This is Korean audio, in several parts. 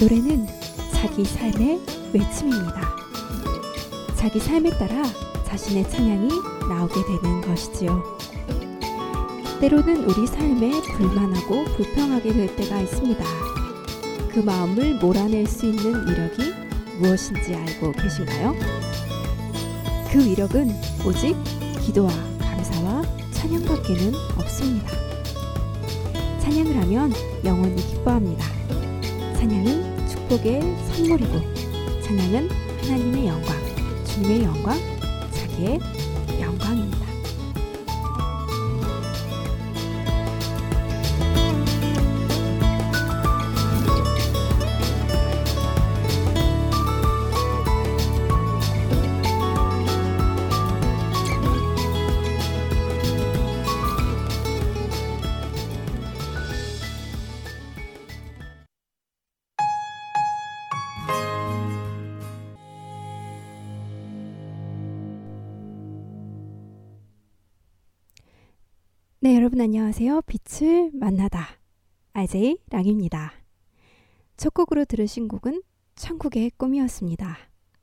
노래는 자기 삶의 외침입니다. 자기 삶에 따라 자신의 찬양이 나오게 되는 것이지요. 때로는 우리 삶에 불만하고 불평하게 될 때가 있습니다. 그 마음을 몰아낼 수 있는 위력이 무엇인지 알고 계신가요? 그 위력은 오직 기도와 감사와 찬양밖에는 없습니다. 찬양을 하면 영원히 기뻐합니다. 찬양은 축복의 선물이고, 찬양은 하나님의 영광, 주님의 영광, 자기의 영광입니다. 네, 여러분 안녕하세요. 빛을 만나다 RJ 랑입니다. 첫 곡으로 들으신 곡은 천국의 꿈이었습니다.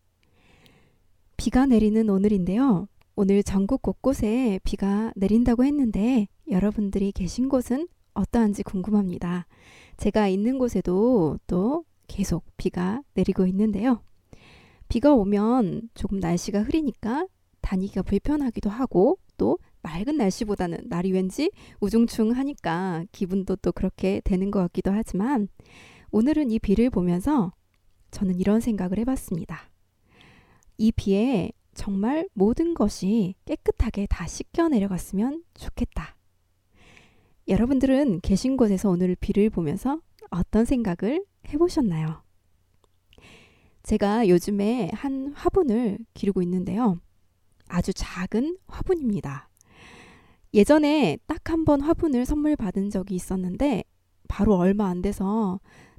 비가 내리는 오늘인데요. 오늘 전국 곳곳에 비가 내린다고 했는데 여러분들이 계신 곳은 어떠한지 궁금합니다. 제가 있는 곳에도 또 계속 비가 내리고 있는데요. 비가 오면 조금 날씨가 흐리니까 다니기가 불편하기도 하고, 또 맑은 날씨보다는 날이 왠지 우중충하니까 기분도 또 그렇게 되는 것 같기도 하지만, 오늘은 이 비를 보면서 저는 이런 생각을 해봤습니다. 이 비에 정말 모든 것이 깨끗하게 다 씻겨 내려갔으면 좋겠다. 여러분들은 계신 곳에서 오늘 비를 보면서 어떤 생각을 해보셨나요? 제가 요즘에 한 화분을 기르고 있는데요. 아주 작은 화분입니다. 예전에 딱 한 번 화분을 선물 받은 적이 있었는데 바로 얼마 안 돼서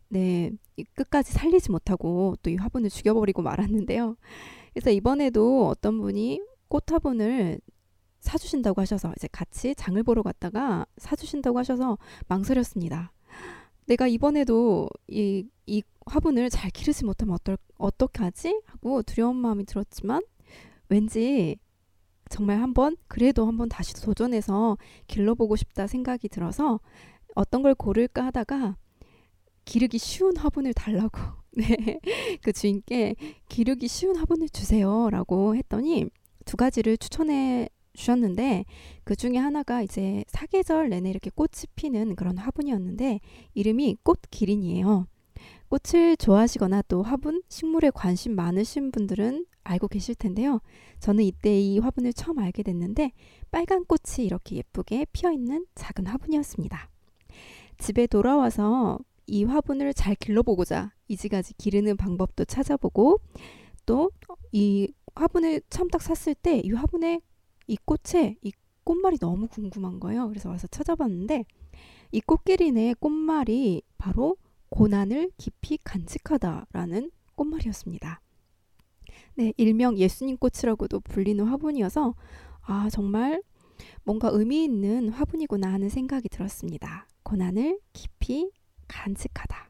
끝까지 살리지 못하고 또 이 화분을 죽여버리고 말았는데요. 그래서 이번에도 어떤 분이 꽃 화분을 사주신다고 하셔서 이제 같이 장을 보러 갔다가 사주신다고 하셔서 망설였습니다. 내가 이번에도 이 화분을 잘 기르지 못하면 어떻게 하지? 하고 두려운 마음이 들었지만, 왠지 정말 그래도 한번 다시 도전해서 길러보고 싶다 생각이 들어서 어떤 걸 고를까 하다가 기르기 쉬운 화분을 달라고 그 주인께 기르기 쉬운 화분을 주세요 라고 했더니 두 가지를 추천해 주셨는데, 그 중에 하나가 이제 사계절 내내 이렇게 꽃이 피는 그런 화분이었는데 이름이 꽃기린이에요. 꽃을 좋아하시거나 또 화분, 식물에 관심 많으신 분들은 알고 계실 텐데요. 저는 이때 이 화분을 처음 알게 됐는데 빨간 꽃이 이렇게 예쁘게 피어있는 작은 화분이었습니다. 집에 돌아와서 이 화분을 잘 길러보고자 이지가지 기르는 방법도 찾아보고, 또 이 화분을 처음 딱 샀을 때 이 화분에 이 꽃에 이 꽃말이 너무 궁금한 거예요. 그래서 와서 찾아봤는데 이 꽃기린의 꽃말이 바로 고난을 깊이 간직하다라는 꽃말이었습니다. 네, 일명 예수님 꽃이라고도 불리는 화분이어서 정말 뭔가 의미 있는 화분이구나 하는 생각이 들었습니다. 고난을 깊이 간직하다.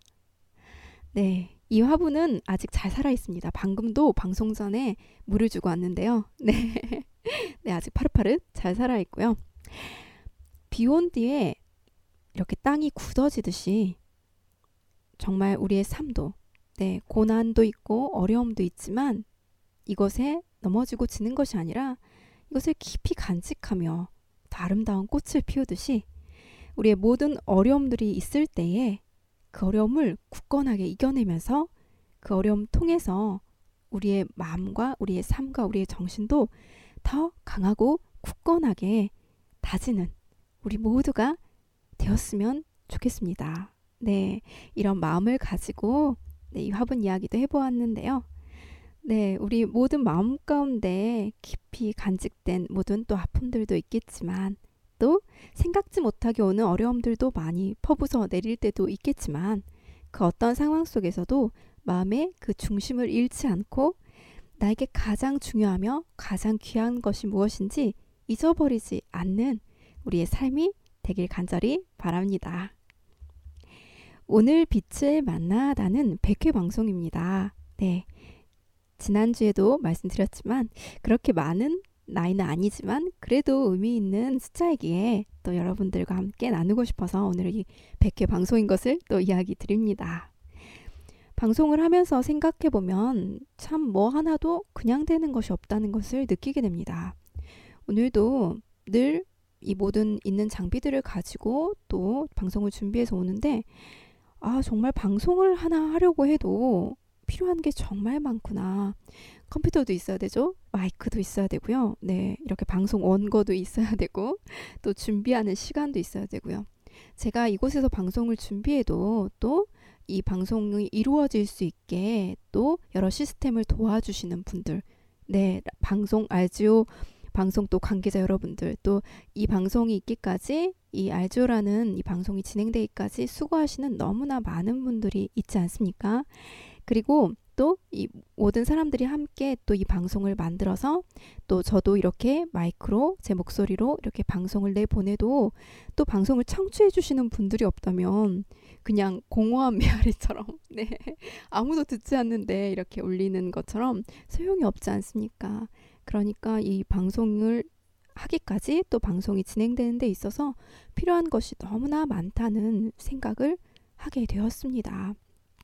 네, 이 화분은 아직 잘 살아있습니다. 방금도 방송 전에 물을 주고 왔는데요. 네, 아직 파릇파릇 잘 살아있고요. 비 온 뒤에 이렇게 땅이 굳어지듯이 정말 우리의 삶도 고난도 있고 어려움도 있지만 이것에 넘어지고 지는 것이 아니라 이것을 깊이 간직하며 더 아름다운 꽃을 피우듯이 우리의 모든 어려움들이 있을 때에 그 어려움을 굳건하게 이겨내면서 그 어려움 통해서 우리의 마음과 우리의 삶과 우리의 정신도 더 강하고 굳건하게 다지는 우리 모두가 되었으면 좋겠습니다. 네, 이런 마음을 가지고 이 화분 이야기도 해보았는데요. 네, 우리 모든 마음 가운데 깊이 간직된 모든 또 아픔들도 있겠지만, 또 생각지 못하게 오는 어려움들도 많이 퍼부서 내릴 때도 있겠지만, 그 어떤 상황 속에서도 마음의 그 중심을 잃지 않고 나에게 가장 중요하며 가장 귀한 것이 무엇인지 잊어버리지 않는 우리의 삶이 되길 간절히 바랍니다. 오늘 빛을 만나다는 100회 방송입니다. 네, 지난주에도 말씀드렸지만 그렇게 많은 나이는 아니지만 그래도 의미 있는 숫자이기에 또 여러분들과 함께 나누고 싶어서 오늘 이 100회 방송인 것을 또 이야기 드립니다. 방송을 하면서 생각해보면 참 뭐 하나도 그냥 되는 것이 없다는 것을 느끼게 됩니다. 오늘도 늘 이 모든 있는 장비들을 가지고 또 방송을 준비해서 오는데 정말 방송을 하나 하려고 해도 필요한 게 정말 많구나. 컴퓨터도 있어야 되죠. 마이크도 있어야 되고요. 네, 이렇게 방송 원고도 있어야 되고 또 준비하는 시간도 있어야 되고요. 제가 이곳에서 방송을 준비해도 또 이 방송이 이루어질 수 있게 또 여러 시스템을 도와주시는 분들, 네, 방송 알지오 방송 또 관계자 여러분들, 또 이 방송이 있기까지 이 알지오라는 이 방송이 진행되기까지 수고하시는 너무나 많은 분들이 있지 않습니까? 그리고 또 이 모든 사람들이 함께 또 이 방송을 만들어서 또 저도 이렇게 마이크로 제 목소리로 이렇게 방송을 내보내도 또 방송을 청취해 주시는 분들이 없다면 그냥 공허한 메아리처럼 네, 아무도 듣지 않는데 이렇게 울리는 것처럼 소용이 없지 않습니까? 그러니까 이 방송을 하기까지 또 방송이 진행되는 데 있어서 필요한 것이 너무나 많다는 생각을 하게 되었습니다.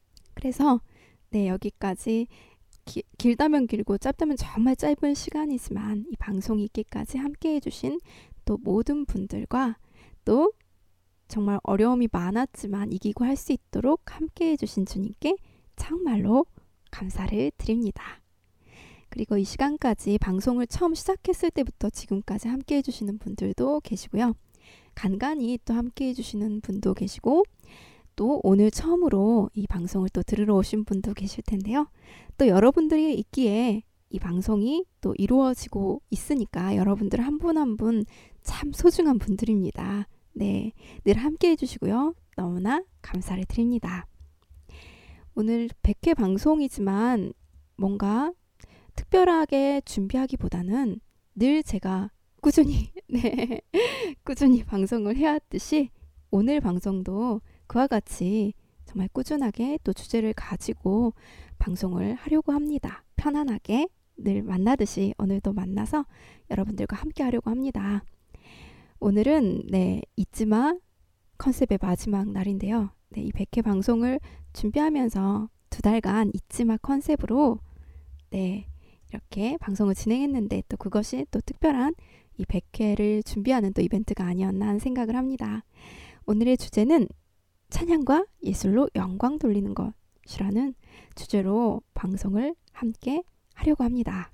그래서 네, 여기까지 길다면 길고 짧다면 정말 짧은 시간이지만 이 방송이 있기까지 함께 해주신 또 모든 분들과 또 정말 어려움이 많았지만 이기고 할 수 있도록 함께 해주신 주님께 정말로 감사를 드립니다. 그리고 이 시간까지 방송을 처음 시작했을 때부터 지금까지 함께 해주시는 분들도 계시고요. 간간히 또 함께 해주시는 분도 계시고 또 오늘 처음으로 이 방송을 또 들으러 오신 분도 계실 텐데요. 또 여러분들이 있기에 이 방송이 또 이루어지고 있으니까 여러분들 한 분 한 분 참 소중한 분들입니다. 네, 늘 함께 해주시고요. 너무나 감사를 드립니다. 오늘 100회 방송이지만 뭔가 특별하게 준비하기보다는 늘 제가 꾸준히 네, 꾸준히 방송을 해왔듯이 오늘 방송도 그와 같이 정말 꾸준하게 또 주제를 가지고 방송을 하려고 합니다. 편안하게 늘 만나듯이 오늘도 만나서 여러분들과 함께 하려고 합니다. 오늘은 네, 잊지마 컨셉의 마지막 날인데요. 네, 이 100회 방송을 준비하면서 2달간 잊지마 컨셉으로 네, 이렇게 방송을 진행했는데 또 그것이 또 특별한 이 100회를 준비하는 또 이벤트가 아니었나 하는 생각을 합니다. 오늘의 주제는 찬양과 예술로 영광 돌리는 것이라는 주제로 방송을 함께 하려고 합니다.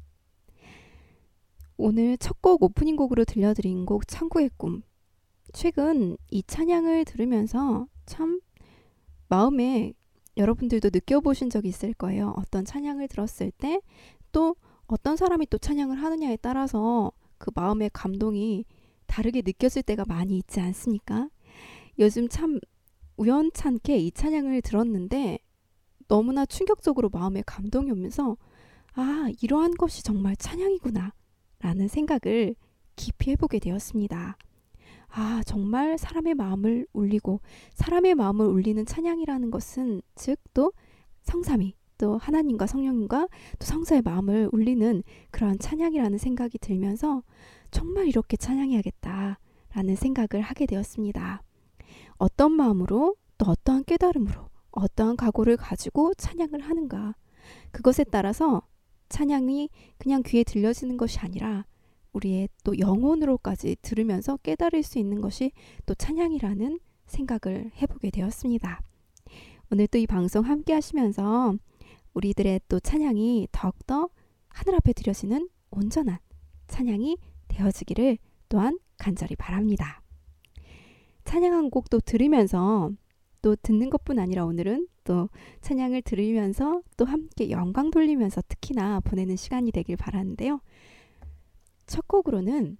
오늘 첫 곡 오프닝 곡으로 들려드린 곡 천국의 꿈. 최근 이 찬양을 들으면서 참 마음에 여러분들도 느껴보신 적이 있을 거예요. 어떤 찬양을 들었을 때 또 어떤 사람이 또 찬양을 하느냐에 따라서 그 마음의 감동이 다르게 느껴질 때가 많이 있지 않습니까? 요즘 참 우연찮게 이 찬양을 들었는데 너무나 충격적으로 마음에 감동이 오면서 이러한 것이 정말 찬양이구나 라는 생각을 깊이 해보게 되었습니다. 정말 사람의 마음을 울리고 사람의 마음을 울리는 찬양이라는 것은 즉 또 성삼위 또 하나님과 성령님과 또 성자의 마음을 울리는 그러한 찬양이라는 생각이 들면서 정말 이렇게 찬양해야겠다라는 생각을 하게 되었습니다. 어떤 마음으로 또 어떠한 깨달음으로 어떠한 각오를 가지고 찬양을 하는가, 그것에 따라서 찬양이 그냥 귀에 들려지는 것이 아니라 우리의 또 영혼으로까지 들으면서 깨달을 수 있는 것이 또 찬양이라는 생각을 해보게 되었습니다. 오늘 또 이 방송 함께 하시면서 우리들의 또 찬양이 더욱더 하늘 앞에 드려지는 온전한 찬양이 되어지기를 또한 간절히 바랍니다. 찬양 한 곡 또 들으면서 또 듣는 것뿐 아니라 오늘은 또 찬양을 들으면서 또 함께 영광 돌리면서 특히나 보내는 시간이 되길 바라는데요. 첫 곡으로는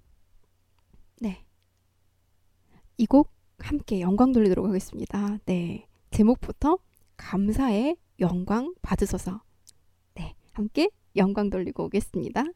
이 곡 함께 영광 돌리도록 하겠습니다. 네, 제목부터 감사의 영광 받으소서. 네, 함께 영광 돌리고 오겠습니다.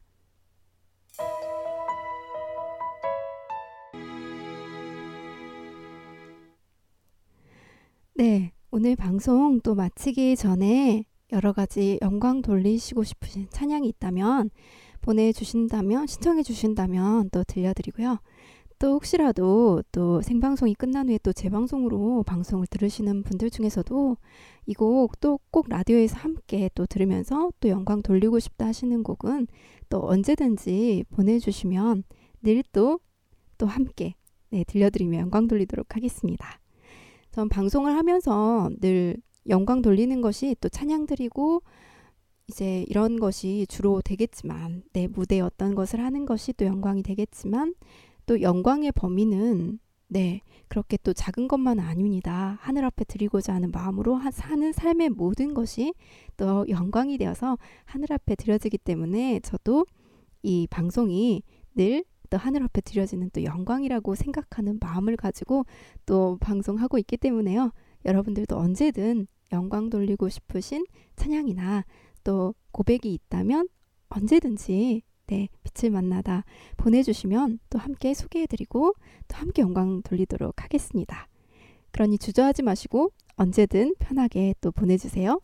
네, 오늘 방송 또 마치기 전에 여러 가지 영광 돌리시고 싶으신 찬양이 있다면 보내주신다면, 신청해 주신다면 또 들려드리고요. 또 혹시라도 또 생방송이 끝난 후에 또 재방송으로 방송을 들으시는 분들 중에서도 이 곡 또 꼭 라디오에서 함께 또 들으면서 또 영광 돌리고 싶다 하시는 곡은 또 언제든지 보내주시면 늘 또 함께 들려드리며 영광 돌리도록 하겠습니다. 전 방송을 하면서 늘 영광 돌리는 것이 또 찬양 드리고 이제 이런 것이 주로 되겠지만, 내 무대에 어떤 것을 하는 것이 또 영광이 되겠지만, 또 영광의 범위는 그렇게 또 작은 것만 아닙니다. 하늘 앞에 드리고자 하는 마음으로 사는 삶의 모든 것이 또 영광이 되어서 하늘 앞에 드려지기 때문에 저도 이 방송이 늘 또 하늘 앞에 드려지는 또 영광이라고 생각하는 마음을 가지고 또 방송하고 있기 때문에요. 여러분들도 언제든 영광 돌리고 싶으신 찬양이나 또 고백이 있다면 언제든지 빛을 만나다 보내주시면 또 함께 소개해드리고 또 함께 영광 돌리도록 하겠습니다. 그러니 주저하지 마시고 언제든 편하게 또 보내주세요.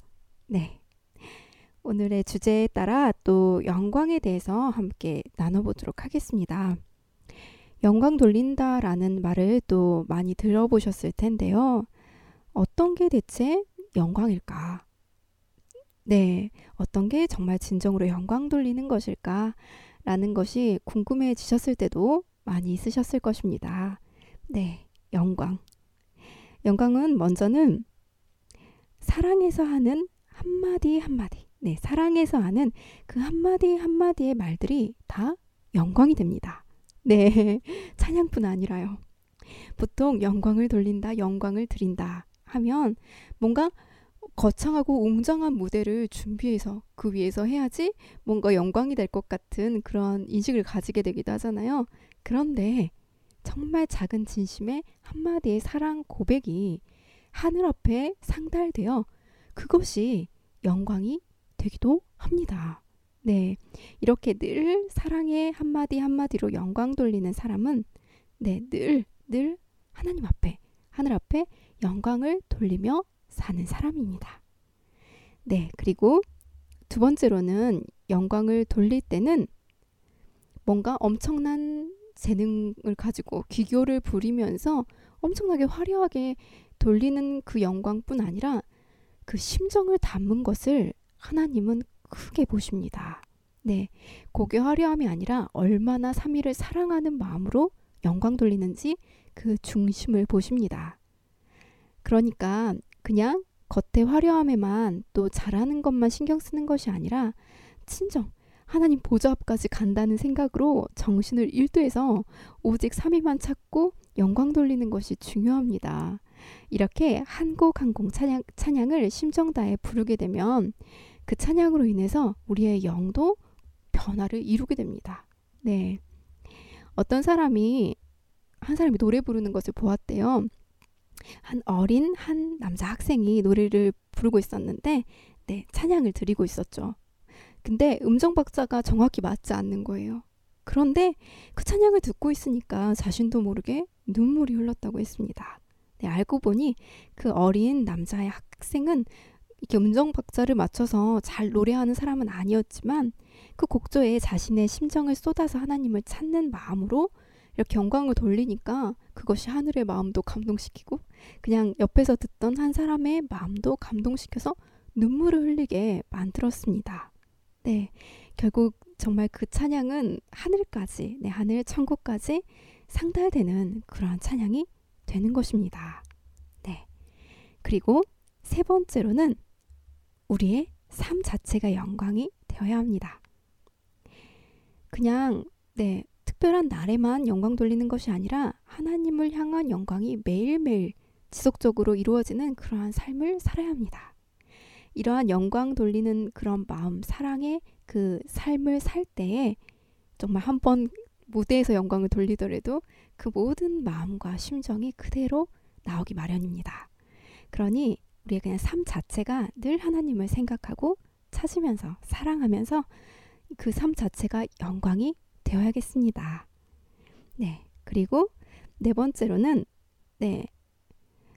오늘의 주제에 따라 또 영광에 대해서 함께 나눠보도록 하겠습니다. 영광 돌린다라는 말을 또 많이 들어보셨을 텐데요. 어떤 게 대체 영광일까? 어떤 게 정말 진정으로 영광 돌리는 것일까? 라는 것이 궁금해지셨을 때도 많이 있으셨을 것입니다. 영광. 영광은 먼저는 사랑에서 하는 한마디 한마디. 사랑에서 하는 그 한마디 한마디의 말들이 다 영광이 됩니다. 찬양뿐 아니라요. 보통 영광을 돌린다, 영광을 드린다 하면 뭔가 거창하고 웅장한 무대를 준비해서 그 위에서 해야지 뭔가 영광이 될 것 같은 그런 인식을 가지게 되기도 하잖아요. 그런데 정말 작은 진심의 한마디의 사랑 고백이 하늘 앞에 상달되어 그것이 영광이 되기도 합니다. 이렇게 늘 사랑의 한마디 한마디로 영광 돌리는 사람은 늘 하나님 앞에, 하늘 앞에 영광을 돌리며 사는 사람입니다. 그리고 두 번째로는 영광을 돌릴 때는 뭔가 엄청난 재능을 가지고 기교를 부리면서 엄청나게 화려하게 돌리는 그 영광뿐 아니라 그 심정을 담은 것을 하나님은 크게 보십니다. 곡의 화려함이 아니라 얼마나 삼위를 사랑하는 마음으로 영광 돌리는지 그 중심을 보십니다. 그러니까 그냥 겉의 화려함에만 또 잘하는 것만 신경 쓰는 것이 아니라 진정 하나님 보좌 앞까지 간다는 생각으로 정신을 일도해서 오직 삼위만 찾고 영광 돌리는 것이 중요합니다. 이렇게 한 곡 한 곡 찬양을 심정 다해 부르게 되면 그 찬양으로 인해서 우리의 영도 변화를 이루게 됩니다. 어떤 사람이 한 사람이 노래 부르는 것을 보았대요. 한 남자 학생이 노래를 부르고 있었는데 찬양을 드리고 있었죠. 근데 음정 박자가 정확히 맞지 않는 거예요. 그런데 그 찬양을 듣고 있으니까 자신도 모르게 눈물이 흘렀다고 했습니다. 알고 보니 그 어린 남자의 학생은 이렇게 음정 박자를 맞춰서 잘 노래하는 사람은 아니었지만 그 곡조에 자신의 심정을 쏟아서 하나님을 찾는 마음으로 이렇게 영광을 돌리니까 그것이 하늘의 마음도 감동시키고 그냥 옆에서 듣던 한 사람의 마음도 감동시켜서 눈물을 흘리게 만들었습니다. 결국 정말 그 찬양은 하늘까지, 하늘 천국까지 상달되는 그러한 찬양이 되는 것입니다. 그리고 세 번째로는 우리의 삶 자체가 영광이 되어야 합니다. 그냥 특별한 날에만 영광 돌리는 것이 아니라 하나님을 향한 영광이 매일매일 지속적으로 이루어지는 그러한 삶을 살아야 합니다. 이러한 영광 돌리는 그런 마음, 사랑의 그 삶을 살 때에 정말 한번 무대에서 영광을 돌리더라도 그 모든 마음과 심정이 그대로 나오기 마련입니다. 그러니 우리의 그냥 삶 자체가 늘 하나님을 생각하고 찾으면서 사랑하면서 그 삶 자체가 영광이 되어야겠습니다. 그리고 네 번째로는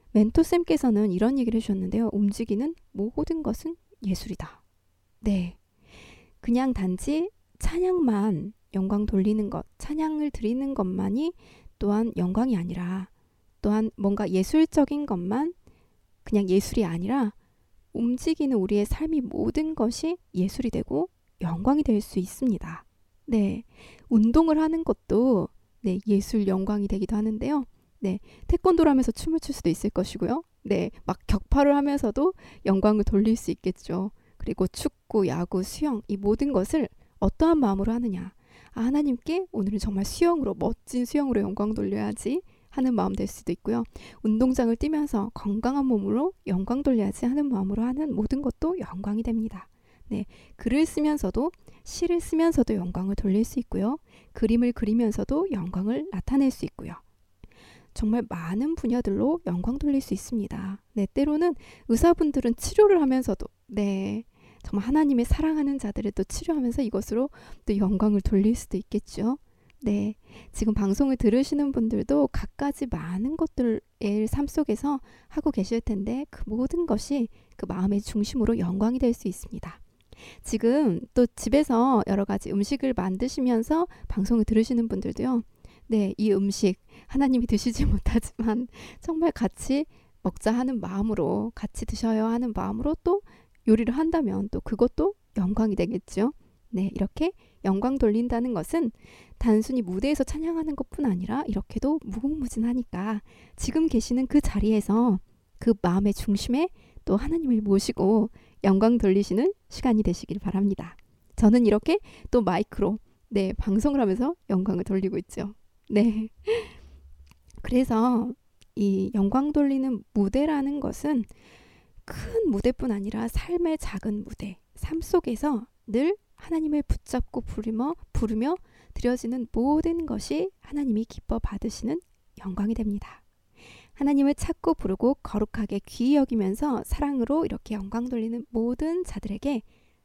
멘토쌤께서는 이런 얘기를 해주셨는데요. 움직이는 모든 것은 예술이다. 네. 그냥 단지 찬양만 영광 돌리는 것, 찬양을 드리는 것만이 또한 영광이 아니라 또한 뭔가 예술적인 것만 그냥 예술이 아니라 움직이는 우리의 삶이 모든 것이 예술이 되고 영광이 될 수 있습니다. 네. 운동을 하는 것도 네, 예술 영광이 되기도 하는데요. 네. 태권도를 하면서 춤을 출 수도 있을 것이고요. 네. 막 격파를 하면서도 영광을 돌릴 수 있겠죠. 그리고 축구, 야구, 수영 이 모든 것을 어떠한 마음으로 하느냐. 하나님께 오늘은 정말 수영으로 멋진 수영으로 영광 돌려야지 하는 마음 될 수도 있고요. 운동장을 뛰면서 건강한 몸으로 영광 돌려야지 하는 마음으로 하는 모든 것도 영광이 됩니다. 네, 글을 쓰면서도 시를 쓰면서도 영광을 돌릴 수 있고요. 그림을 그리면서도 영광을 나타낼 수 있고요. 정말 많은 분야들로 영광 돌릴 수 있습니다. 네, 때로는 의사분들은 치료를 하면서도 네, 정말 하나님의 사랑하는 자들을 또 치료하면서 이것으로 또 영광을 돌릴 수도 있겠죠. 네, 지금 방송을 들으시는 분들도 갖가지 많은 것들을 삶 속에서 하고 계실 텐데 그 모든 것이 그 마음의 중심으로 영광이 될 수 있습니다. 지금 또 집에서 여러 가지 음식을 만드시면서 방송을 들으시는 분들도요. 네, 이 음식 하나님이 드시지 못하지만 정말 같이 먹자 하는 마음으로 같이 드셔야 하는 마음으로 또 요리를 한다면 또 그것도 영광이 되겠죠. 네, 이렇게 영광 돌린다는 것은 단순히 무대에서 찬양하는 것뿐 아니라 이렇게도 무궁무진하니까 지금 계시는 그 자리에서 그 마음의 중심에 또 하나님을 모시고 영광 돌리시는 시간이 되시길 바랍니다. 저는 이렇게 또 마이크로 네, 방송을 하면서 영광을 돌리고 있죠. 네. 그래서 이 영광 돌리는 무대라는 것은 큰 무대뿐 아니라 삶의 작은 무대, 삶 속에서 늘 하나님을 붙잡고 부르며 드려지는 모든 것이 하나님이 기뻐 받으시는 영광이 됩니다. 하나님을 찾고 부르고 거룩하게 귀히 여기면서 사랑으로 이렇게 영광 돌리는 모든 자들에게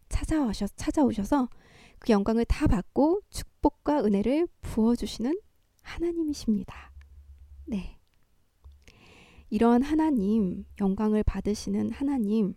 찾아오셔서 그 영광을 다 받고 축복과 은혜를 부어주시는 하나님이십니다. 네. 이런 하나님, 영광을 받으시는 하나님.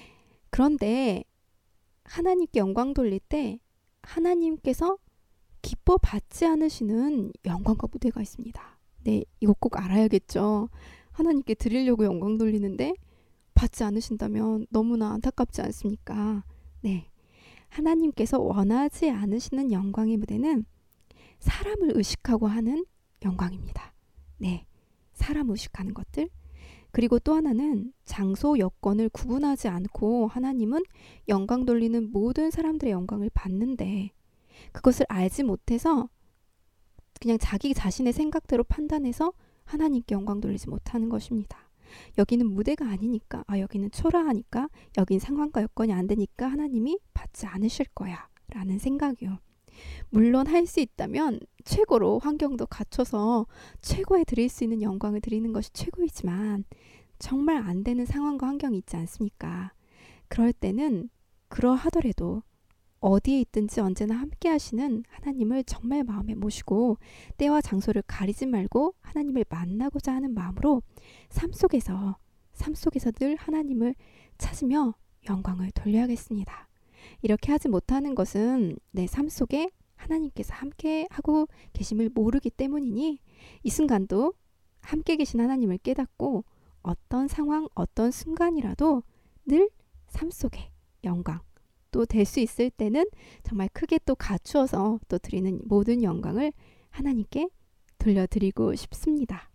그런데 하나님께 영광 돌릴 때 하나님께서 기뻐 받지 않으시는 영광과 무대가 있습니다. 네, 이거 꼭 알아야겠죠. 하나님께 드리려고 영광 돌리는데 받지 않으신다면 너무나 안타깝지 않습니까? 네, 하나님께서 원하지 않으시는 영광의 무대는 사람을 의식하고 하는 영광입니다. 네, 사람 의식하는 것들. 그리고 또 하나는 장소 여건을 구분하지 않고 하나님은 영광 돌리는 모든 사람들의 영광을 받는데 그것을 알지 못해서 그냥 자기 자신의 생각대로 판단해서 하나님께 영광 돌리지 못하는 것입니다. 여기는 무대가 아니니까, 여기는 초라하니까, 여긴 상황과 여건이 안 되니까 하나님이 받지 않으실 거야 라는 생각이요. 물론 할 수 있다면 최고로 환경도 갖춰서 최고에 드릴 수 있는 영광을 드리는 것이 최고이지만 정말 안 되는 상황과 환경이 있지 않습니까? 그럴 때는 그러하더라도 어디에 있든지 언제나 함께 하시는 하나님을 정말 마음에 모시고 때와 장소를 가리지 말고 하나님을 만나고자 하는 마음으로 삶 속에서 늘 하나님을 찾으며 영광을 돌려야겠습니다. 이렇게 하지 못하는 것은 내 삶 속에 하나님께서 함께 하고 계심을 모르기 때문이니 이 순간도 함께 계신 하나님을 깨닫고 어떤 상황, 어떤 순간이라도 늘 삶 속에 영광 또 될 수 있을 때는 정말 크게 또 갖추어서 또 드리는 모든 영광을 하나님께 돌려드리고 싶습니다.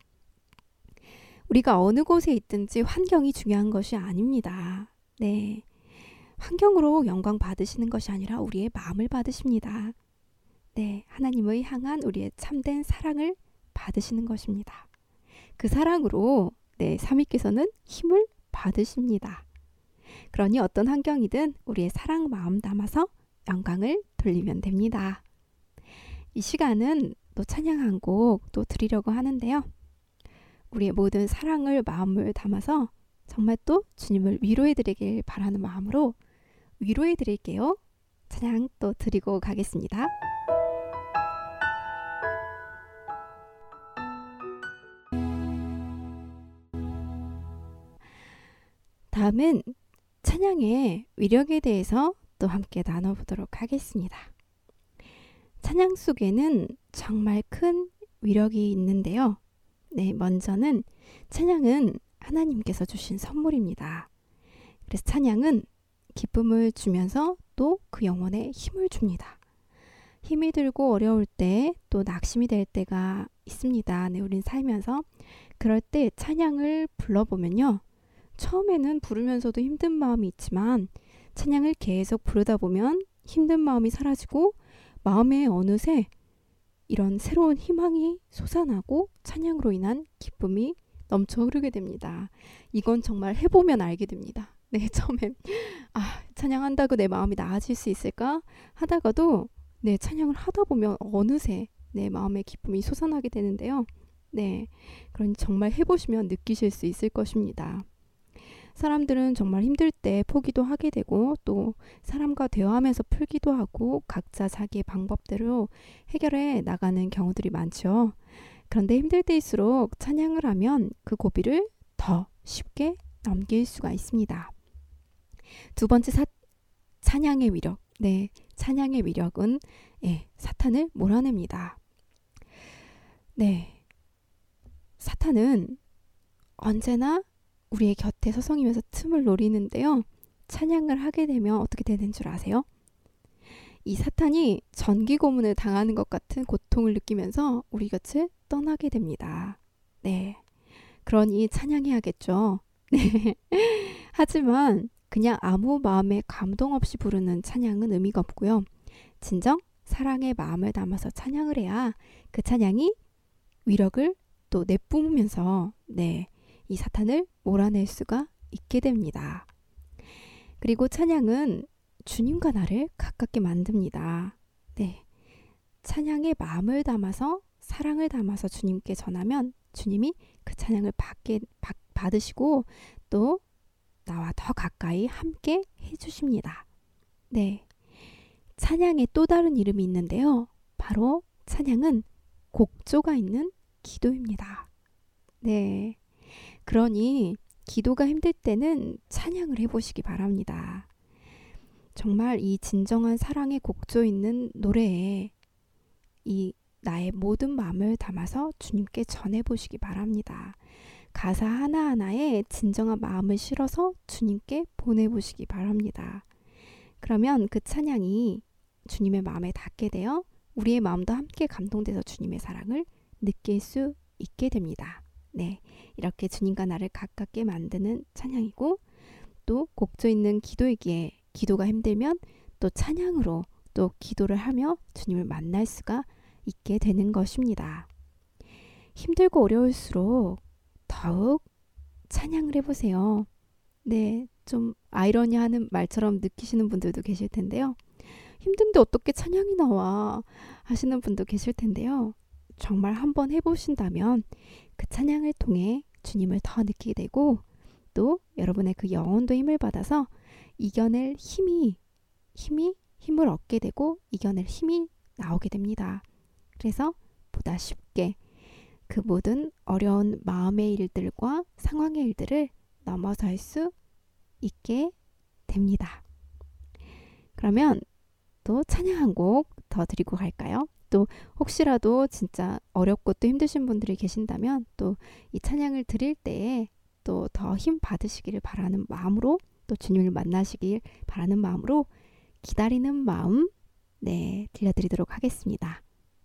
우리가 어느 곳에 있든지 환경이 중요한 것이 아닙니다. 네, 환경으로 영광 받으시는 것이 아니라 우리의 마음을 받으십니다. 네, 하나님의 향한 우리의 참된 사랑을 받으시는 것입니다. 그 사랑으로 네, 삼위께서는 힘을 받으십니다. 그러니 어떤 환경이든 우리의 사랑 마음 담아서 영광을 돌리면 됩니다. 이 시간은 또 찬양 한 곡 또 드리려고 하는데요. 우리의 모든 사랑을 마음을 담아서 정말 또 주님을 위로해 드리길 바라는 마음으로 위로해 드릴게요. 찬양 또 드리고 가겠습니다. 다음은 찬양의 위력에 대해서 또 함께 나눠보도록 하겠습니다. 찬양 속에는 정말 큰 위력이 있는데요. 네, 먼저는 찬양은 하나님께서 주신 선물입니다. 그래서 찬양은 기쁨을 주면서 또 그 영혼에 힘을 줍니다. 힘이 들고 어려울 때 또 낙심이 될 때가 있습니다. 네, 우린 살면서 그럴 때 찬양을 불러보면요. 처음에는 부르면서도 힘든 마음이 있지만 찬양을 계속 부르다 보면 힘든 마음이 사라지고 마음에 어느새 이런 새로운 희망이 솟아나고 찬양으로 인한 기쁨이 넘쳐 흐르게 됩니다. 이건 정말 해보면 알게 됩니다. 네, 처음엔 찬양한다고 내 마음이 나아질 수 있을까 하다가도 네, 찬양을 하다 보면 어느새 내 마음의 기쁨이 솟아나게 되는데요. 네, 그러니 정말 해보시면 느끼실 수 있을 것입니다. 사람들은 정말 힘들 때 포기도 하게 되고 또 사람과 대화하면서 풀기도 하고 각자 자기의 방법대로 해결해 나가는 경우들이 많죠. 그런데 힘들 때일수록 찬양을 하면 그 고비를 더 쉽게 넘길 수가 있습니다. 두 번째 찬양의 위력. 네, 찬양의 위력은 사탄을 몰아냅니다. 네, 사탄은 언제나 우리의 곁에 서성이면서 틈을 노리는데요. 찬양을 하게 되면 어떻게 되는 줄 아세요? 이 사탄이 전기 고문을 당하는 것 같은 고통을 느끼면서 우리 곁을 떠나게 됩니다. 네, 그러니 찬양해야겠죠. 네. 하지만 그냥 아무 마음에 감동 없이 부르는 찬양은 의미가 없고요. 진정 사랑의 마음을 담아서 찬양을 해야 그 찬양이 위력을 또 내뿜으면서 이 사탄을 몰아낼 수가 있게 됩니다. 그리고 찬양은 주님과 나를 가깝게 만듭니다. 네, 찬양의 마음을 담아서 사랑을 담아서 주님께 전하면 주님이 그 찬양을 받으시고 또 나와 더 가까이 함께 해주십니다. 네, 찬양의 또 다른 이름이 있는데요. 바로 찬양은 곡조가 있는 기도입니다. 네, 그러니 기도가 힘들 때는 찬양을 해보시기 바랍니다. 정말 이 진정한 사랑의 곡조 있는 노래에 이 나의 모든 마음을 담아서 주님께 전해보시기 바랍니다. 가사 하나하나에 진정한 마음을 실어서 주님께 보내보시기 바랍니다. 그러면 그 찬양이 주님의 마음에 닿게 되어 우리의 마음도 함께 감동돼서 주님의 사랑을 느낄 수 있게 됩니다. 네, 이렇게 주님과 나를 가깝게 만드는 찬양이고 또 곡조 있는 기도이기에 기도가 힘들면 또 찬양으로 또 기도를 하며 주님을 만날 수가 있게 되는 것입니다. 힘들고 어려울수록 더욱 찬양을 해보세요. 네, 좀 아이러니하는 말처럼 느끼시는 분들도 계실 텐데요. 힘든데 어떻게 찬양이 나와 하시는 분도 계실 텐데요. 정말 한번 해보신다면 그 찬양을 통해 주님을 더 느끼게 되고 또 여러분의 그 영혼도 힘을 받아서 이겨낼 힘을 얻게 되고 이겨낼 힘이 나오게 됩니다. 그래서 보다 쉽게 그 모든 어려운 마음의 일들과 상황의 일들을 넘어설 수 있게 됩니다. 그러면 또 찬양 한 곡 더 드리고 갈까요? 또 혹시라도 진짜 어렵고 또 힘드신 분들이 계신다면 또 이 찬양을 드릴 때에 또 더 힘 받으시기를 바라는 마음으로 또 주님을 만나시길 바라는 마음으로 기다리는 마음 들려드리도록 하겠습니다.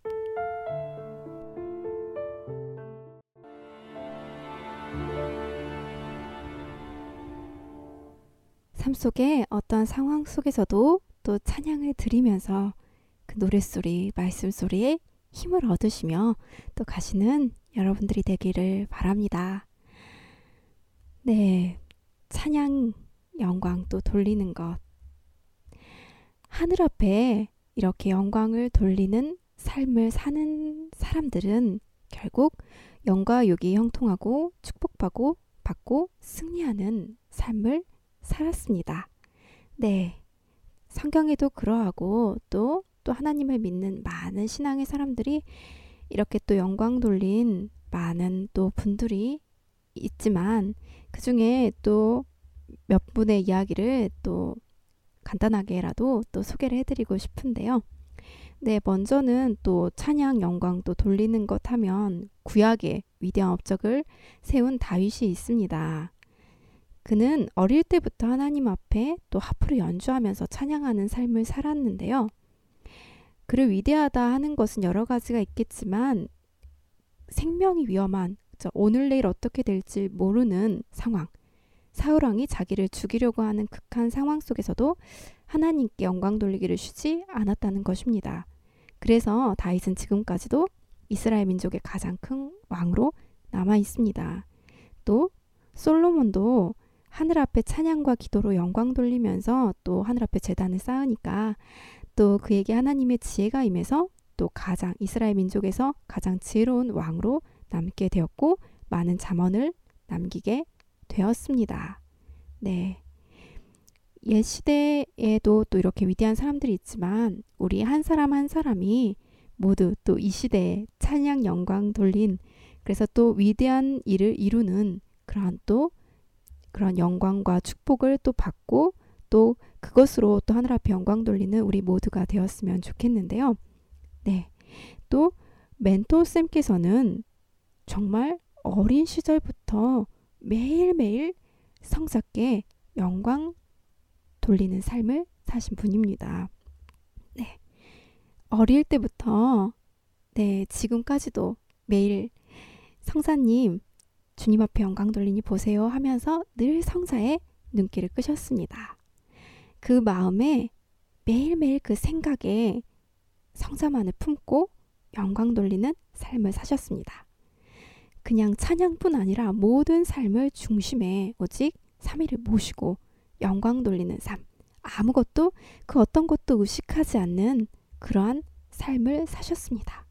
삶 속에 어떠한 상황 속에서도 또 찬양을 드리면서 그 노랫소리, 말씀소리에 힘을 얻으시며 또 가시는 여러분들이 되기를 바랍니다. 네, 찬양 영광 또 돌리는 것. 하늘 앞에 이렇게 영광을 돌리는 삶을 사는 사람들은 결국 영과 육이 형통하고 축복받고 승리하는 삶을 살았습니다. 네, 성경에도 그러하고 또 하나님을 믿는 많은 신앙의 사람들이 이렇게 또 영광 돌린 많은 또 분들이 있지만 그 중에 또 몇 분의 이야기를 또 간단하게라도 또 소개를 해드리고 싶은데요. 네, 먼저는 또 찬양 영광 또 돌리는 것 하면 구약의 위대한 업적을 세운 다윗이 있습니다. 그는 어릴 때부터 하나님 앞에 또 하프를 연주하면서 찬양하는 삶을 살았는데요. 그를 위대하다 하는 것은 여러 가지가 있겠지만 생명이 위험한, 오늘 내일 어떻게 될지 모르는 상황, 사울왕이 자기를 죽이려고 하는 극한 상황 속에서도 하나님께 영광 돌리기를 쉬지 않았다는 것입니다. 그래서 다윗은 지금까지도 이스라엘 민족의 가장 큰 왕으로 남아 있습니다. 또 솔로몬도 하늘 앞에 찬양과 기도로 영광 돌리면서 또 하늘 앞에 제단을 쌓으니까 또 그에게 하나님의 지혜가 임해서 또 가장 이스라엘 민족에서 가장 지혜로운 왕으로 남게 되었고 많은 잠언을 남기게 되었습니다. 네. 옛 시대에도 또 이렇게 위대한 사람들이 있지만 우리 한 사람 한 사람이 모두 또 이 시대에 찬양 영광 돌린, 그래서 또 위대한 일을 이루는 그런 영광과 축복을 또 받고 또 그것으로 또 하늘 앞에 영광 돌리는 우리 모두가 되었으면 좋겠는데요. 네. 또 멘토쌤께서는 정말 어린 시절부터 매일매일 성자께 영광 돌리는 삶을 사신 분입니다. 네. 어릴 때부터 지금까지도 매일 성사님 주님 앞에 영광 돌리니 보세요 하면서 늘 성자의 눈길을 끄셨습니다. 그 마음에 매일매일 그 생각에 성자만을 품고 영광 돌리는 삶을 사셨습니다. 그냥 찬양뿐 아니라 모든 삶을 중심에 오직 3위를 모시고 영광 돌리는 삶, 아무것도 그 어떤 것도 의식하지 않는 그러한 삶을 사셨습니다.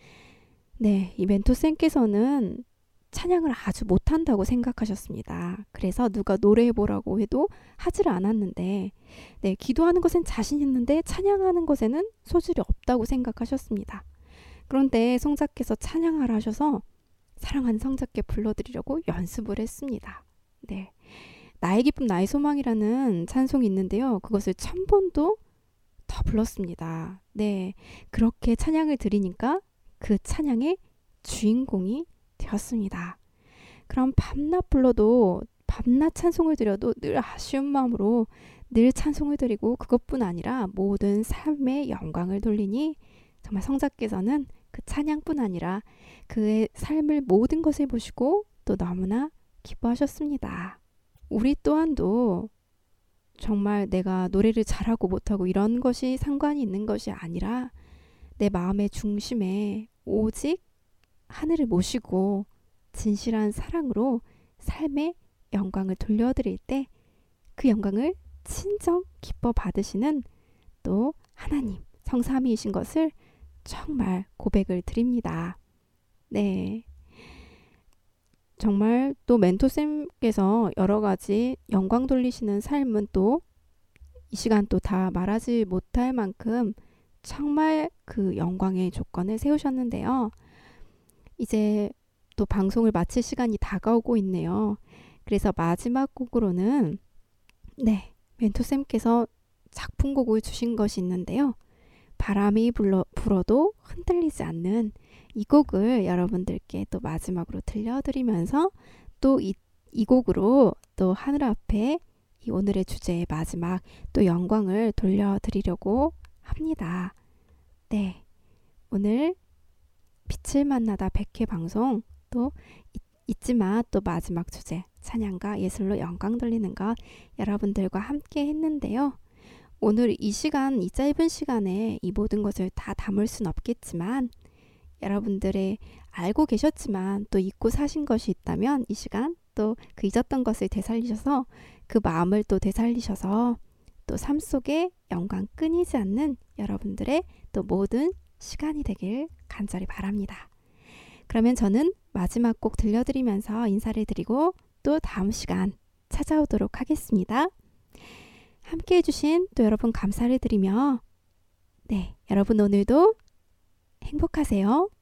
네, 이 멘토쌤께서는 찬양을 아주 못한다고 생각하셨습니다. 그래서 누가 노래해보라고 해도 하지를 않았는데, 기도하는 것엔 자신 있는데 찬양하는 것에는 소질이 없다고 생각하셨습니다. 그런데 성자께서 찬양하라 하셔서 사랑하는 성자께 불러드리려고 연습을 했습니다. 네, 나의 기쁨 나의 소망이라는 찬송이 있는데요. 그것을 1000번도 더 불렀습니다. 네, 그렇게 찬양을 드리니까 그 찬양의 주인공이 되었습니다. 그럼 밤낮 불러도 밤낮 찬송을 드려도 늘 아쉬운 마음으로 늘 찬송을 드리고 그것뿐 아니라 모든 삶의 영광을 돌리니 정말 성자께서는 그 찬양뿐 아니라 그의 삶을 모든 것을 보시고 또 너무나 기뻐하셨습니다. 우리 또한도 정말 내가 노래를 잘하고 못하고 이런 것이 상관이 있는 것이 아니라 내 마음의 중심에 오직 하늘을 모시고 진실한 사랑으로 삶의 영광을 돌려드릴 때 그 영광을 친정 기뻐 받으시는 또 하나님 성삼위이신 것을 정말 고백을 드립니다. 네, 정말 또 멘토쌤께서 여러 가지 영광 돌리시는 삶은 또 이 시간 또 다 말하지 못할 만큼 정말 그 영광의 조건을 세우셨는데요. 이제 또 방송을 마칠 시간이 다가오고 있네요. 그래서 마지막 곡으로는 멘토쌤께서 작품곡을 주신 것이 있는데요. 바람이 불어도 흔들리지 않는 이 곡을 여러분들께 또 마지막으로 들려드리면서 또 이 곡으로 또 하늘 앞에 이 오늘의 주제의 마지막 또 영광을 돌려드리려고 합니다. 네, 오늘 빛을 만나다 100회 방송 또 잊지마 또 마지막 주제 찬양과 예술로 영광 돌리는 것 여러분들과 함께 했는데요. 오늘 이 시간, 이 짧은 시간에 이 모든 것을 다 담을 순 없겠지만 여러분들의 알고 계셨지만 또 잊고 사신 것이 있다면 이 시간 또 그 잊었던 것을 되살리셔서 그 마음을 또 되살리셔서 또 삶 속에 영광 끊이지 않는 여러분들의 또 모든 시간이 되길 간절히 바랍니다. 그러면 저는 마지막 곡 들려드리면서 인사를 드리고 또 다음 시간 찾아오도록 하겠습니다. 함께 해주신 또 여러분 감사를 드리며 여러분 오늘도 행복하세요.